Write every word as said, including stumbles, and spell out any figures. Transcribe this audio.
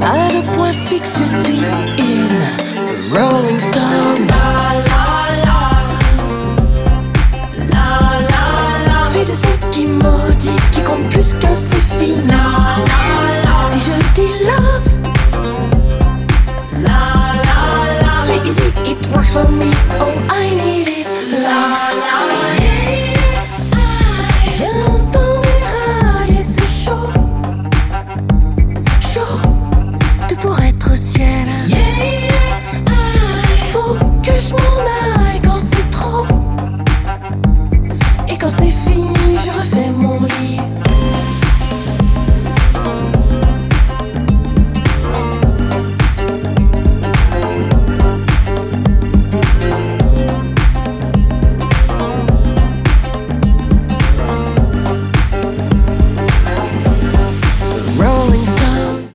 À le point fixe, je suis une Rolling Stone. La la la, la la la. Suis de ceux qui maudit, qui compte plus que c'est fini. La la la. Si je dis love, la la la. Suis easy, it works for me.